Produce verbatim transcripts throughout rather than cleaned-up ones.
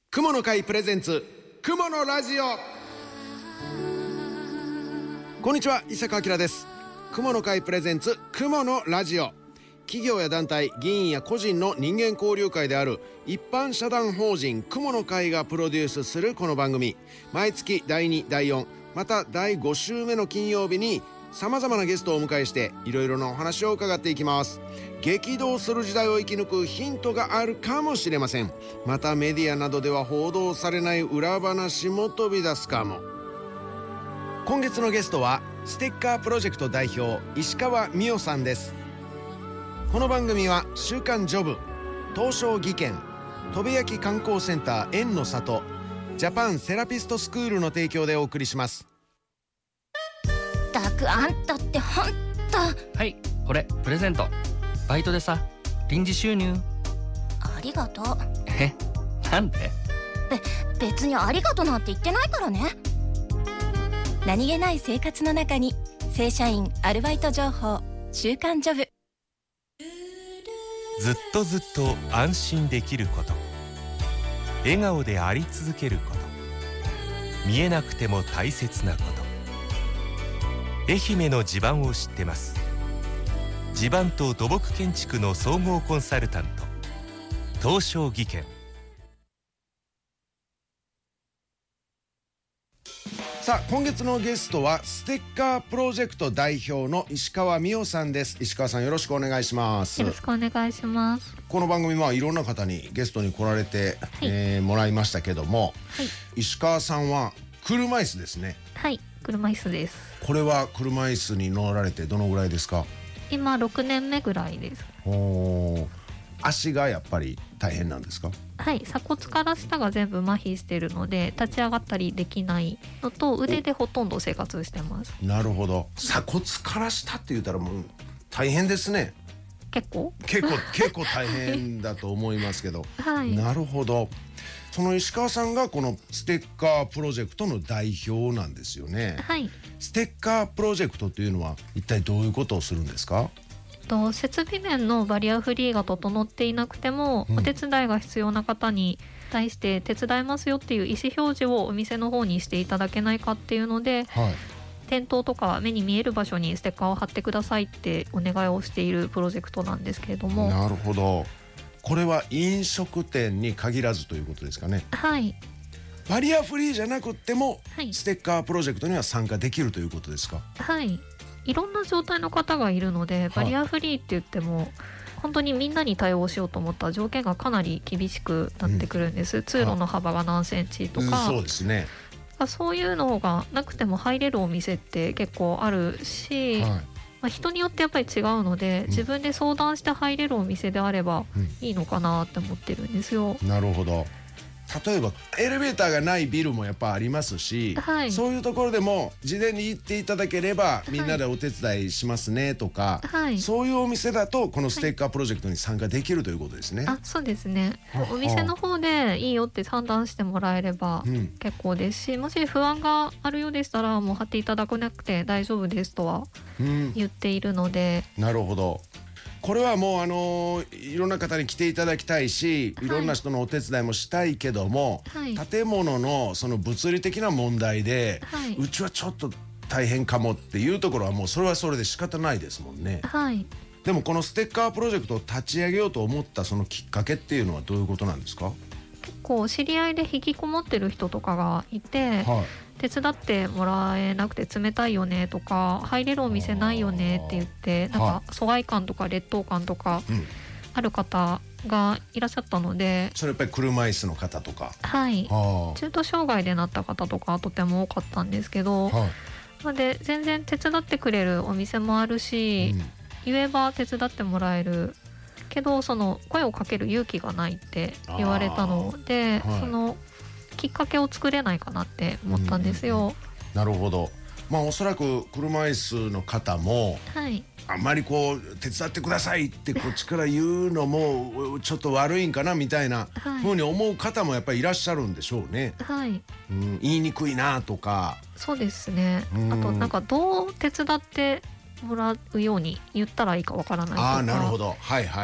雲の会プレゼンツ雲のラジオ。こんにちは、伊坂明です。雲の会プレゼンツ雲のラジオ。企業や団体、議員や個人の人間交流会である一般社団法人雲の会がプロデュースするこの番組、毎月だいに、だいよん、まただいご週目の金曜日にさまざまなゲストをお迎えしていろいろなお話を伺っていきます。激動する時代を生き抜くヒントがあるかもしれません。またメディアなどでは報道されない裏話も飛び出すかも。今月のゲストはステッカープロジェクト代表石川美代さんです。この番組は週刊ジョブ、東証技研、砥部焼観光センター縁の里、ジャパンセラピストスクールの提供でお送りします。 ったくあんたってほんと。 はい、これプレゼント。バイトでさ、臨時収入。 ありがとう。 え、なんで？ べ、別にありがとうなんて言ってないからね。 何気ない生活の中に正社員アルバイト情報、週刊ジョブ。 ずっとずっと安心できること、笑顔であり続けること、見えなくても大切なこと。愛媛の地盤を知ってます。地盤と土木建築の総合コンサルタント、東証技研。 さあ、今月のゲストはステッカープロジェクト代表の石川美代さんです。石川さん、よろしくお願いします。 よろしくお願いします。 この番組はいろんな方にゲストに来られて、はい、えー、もらいましたけども、はい、石川さんは車椅子ですね。 はい、車椅子です。これは車椅子に乗られてどのぐらいですか？ 今ろくねんめぐらいです。 お、足がやっぱり大変なんですか？ はい、鎖骨から下が全部麻痺しているので立ち上がったりできないのと、腕でほとんど生活してます。 なるほど。鎖骨から下って言ったらもう大変ですね。 結構結構結構大変だと思いますけど、 はい、 なるほど。その石川さんがこのステッカープロジェクトの代表なんですよね。 はい。 ステッカープロジェクトというのは一体どういうことをするんですか？ と設備面のバリアフリーが整っていなくても、うん、お手伝いが必要な方に対して手伝いますよっていう意思表示をお店の方にしていただけないかっていうので、はい、店頭とか目に見える場所にステッカーを貼ってくださいってお願いをしているプロジェクトなんですけれども。 なるほど。これは飲食店に限らずということですかね？ はい。 バリアフリーじゃなくっても、 はい、 ステッカープロジェクトには参加できるということですか？ はい。いろんな状態の方がいるので、バリアフリーって言っても、はい、本当にみんなに対応しようと思ったら条件がかなり厳しくなってくるんです、うん、通路の幅が何センチとか、 うん、そうですね。 そういうのがなくても入れるお店って結構あるし、はい、まあ、人によってやっぱり違うので、うん、自分で相談して入れるお店であればいいのかなって思ってるんですよ、 うん、なるほど。例えばエレベーターがないビルもやっぱありますし、はい、そういうところでも事前に言っていただければみんなでお手伝いしますねとか、はい、そういうお店だとこのステッカープロジェクトに参加できるということですね。 あ、そうですね。お店の方でいいよって判断してもらえれば結構ですし、うん、もし不安があるようでしたらもう貼っていただかなくて大丈夫ですとは言っているので、 うん、なるほど。これはもうあのー、いろんな方に来ていただきたいし、いろんな人のお手伝いもしたいけども、はい、建物のその物理的な問題で、はい、うちはちょっと大変かもっていうところはもうそれはそれで仕方ないですもんね。 はい。 でもこのステッカープロジェクトを立ち上げようと思ったそのきっかけっていうのはどういうことなんですか？ 結構知り合いで引きこもってる人とかがいて、はい、手伝ってもらえなくて冷たいよねとか入れるお店ないよねって言って、なんか疎外感とか劣等感とかある方がいらっしゃったので、 それやっぱり車椅子の方とか、 はい、中途障害でなった方とかとても多かったんですけど、はい、なので全然手伝ってくれるお店もあるし、うん、言えば手伝ってもらえるけどその声をかける勇気がないって言われたので、はい、そのきっかけを作れないかなって思ったんですよ、うんうんうん、 なるほど。まあおそらく車椅子の方も、はい、あんまりこう手伝ってくださいってこっちから言うのもちょっと悪いんかなみたいなふうに思う方もやっぱりいらっしゃるんでしょうね、はい、うん、言いにくいなとか。 そうですね。あとなんかどう手伝ってもらうように言ったらいいかわからないとか。 ああ、なるほど。はいはい。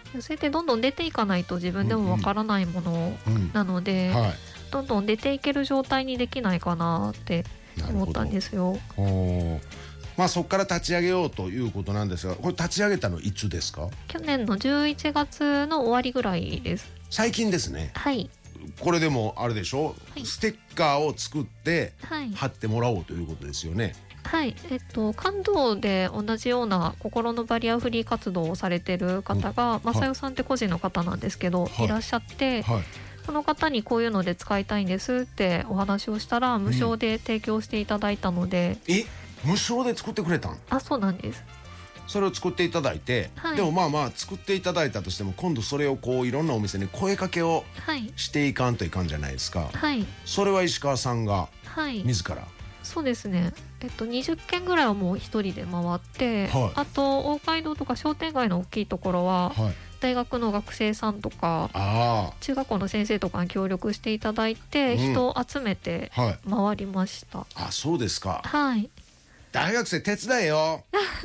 寄せてどんどん出ていかないと自分でもわからないものなので、 うんうん、はい、 どんどん出ていける状態にできないかなって思ったんですよ。 まあ、そこから立ち上げようということなんですが、これ立ち上げたのいつですか？ 去年のじゅういちがつの終わりぐらいです。 最近ですね。 はい。 これでもあれでしょ、 はい、 ステッカーを作ってはい貼ってもらおうということですよね。 はい、えっと関東で同じような心のバリアフリー活動をされてる方が、正代さんって個人の方なんですけど、はい、いらっしゃって、はい、この方にこういうので使いたいんですってお話をしたら無償で提供していただいたので、 うん、え無償で作ってくれたん？ あ、そうなんです。 それを作っていただいて、はい、でもまあまあ作っていただいたとしても今度それをこういろんなお店に声かけをしていかんといかんじゃないですか。 はい、 それは石川さんが自ら、はい、 そうですね、えっと、にじゅっけんぐらいはもう一人で回って、はい、あと大街道とか商店街の大きいところは、はい、大学の学生さんとか中学校の先生とかに協力していただいて、うん、人を集めて回りました。はい、 あ、そうですか。 はい。 大学生手伝えよ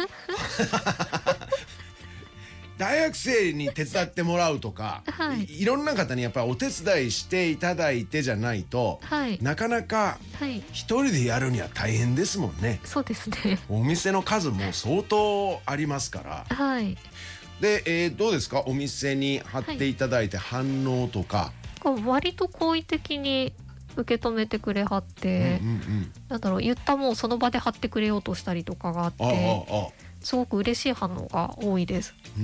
大学生に手伝ってもらうとか、はい、い, いろんな方にやっぱりお手伝いしていただいてじゃないと、はい、なかなか一人でやるには大変ですもんね。 そうですね。 お店の数も相当ありますから。 はい。 で、えー、どうですか、お店に貼っていただいて反応とか。 はい、割と好意的に受け止めてくれはって、うんうんうん、なんだろう、言ったもうその場で貼ってくれようとしたりとかがあって、ああああ、すごく嬉しい反応が多いです。 うん、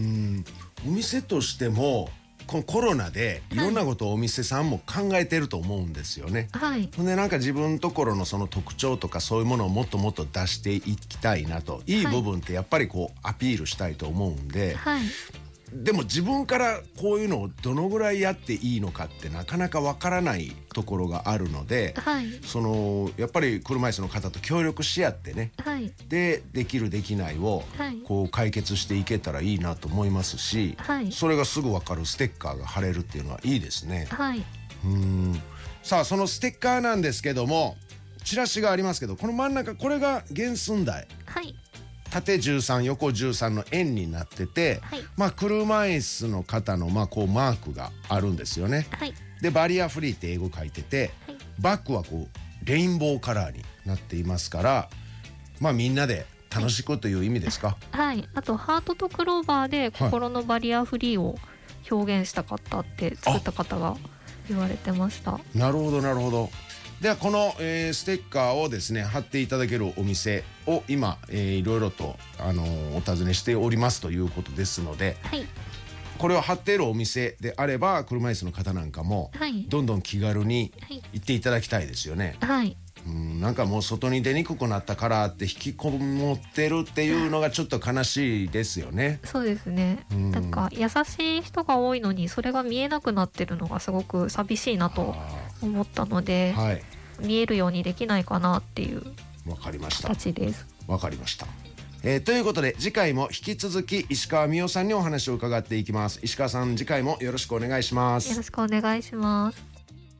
お店としてもこのコロナでいろんなことをお店さんも考えてると思うんですよね。はい。ほんでなんか自分のところのその特徴とかそういうものをもっともっと出していきたいなと、いい部分ってやっぱりこうアピールしたいと思うんで、はい、でも自分からこういうのをどのぐらいやっていいのかってなかなかわからないところがあるので、はい、そのやっぱり車椅子の方と協力し合ってね、はい、でできるできないをこう解決していけたらいいなと思いますし、はい、それがすぐわかるステッカーが貼れるっていうのはいいですね。はい、うーん、さあそのステッカーなんですけども、チラシがありますけど、この真ん中これが原寸大、はい、縦じゅうさん横じゅうさんの円になってて、はい、まあ車椅子の方のまあこうマークがあるんですよね。はい、でバリアフリーって英語書いてて、はい、バックはこうレインボーカラーになっていますから、まあみんなで楽しくという意味ですか。 はい、あとハートとクローバーで心のバリアフリーを表現したかったって作った方が言われてました。 なるほどなるほど。ではこの、えー、ステッカーをですね貼っていただけるお店を今、えー、いろいろと、あのー、お尋ねしておりますということですので、はい、これを貼っているお店であれば車椅子の方なんかも、はい、どんどん気軽に行っていただきたいですよね。はい、うん、なんかもう外に出にくくなったからって引きこもってるっていうのがちょっと悲しいですよね。 そうですね、うん、なんか優しい人が多いのにそれが見えなくなってるのがすごく寂しいなと思ったので、はい、見えるようにできないかなっていう形です。 わかりました。えー、ということで次回も引き続き石川美代さんにお話を伺っていきます。石川さん、次回もよろしくお願いします。 よろしくお願いします。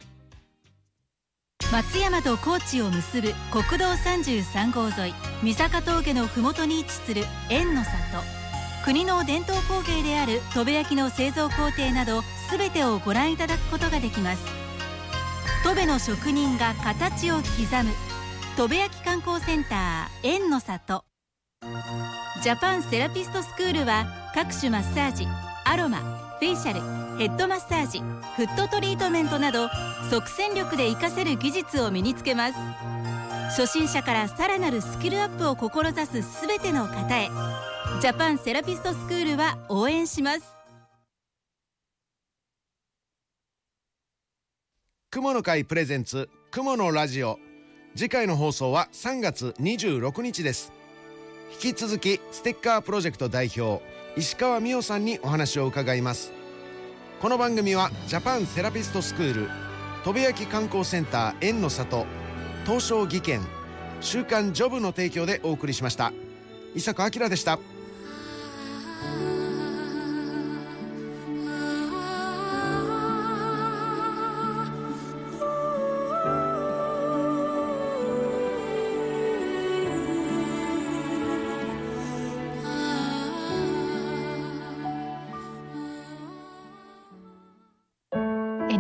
松山と高知を結ぶ国道さんじゅうさん号沿い三坂峠のふもとに位置する縁の里。国の伝統工芸である砥部焼の製造工程など全てをご覧いただくことができます。砥部の職人が形を刻む砥部焼観光センター縁の里。ジャパンセラピストスクールは各種マッサージ、アロマ、フェイシャル、ヘッドマッサージ、フットトリートメントなど即戦力で活かせる技術を身につけます。初心者からさらなるスキルアップを志すすべての方へ、ジャパンセラピストスクールは応援します。 雲の会プレゼンツ雲のラジオ。次回の放送はさんがつにじゅうろくにちです。引き続きステッカープロジェクト代表石川美代さんにお話を伺います。この番組はジャパンセラピストスクール、砥部焼観光センター縁の里、東証技研、週刊ジョブの提供でお送りしました。伊坂明でした。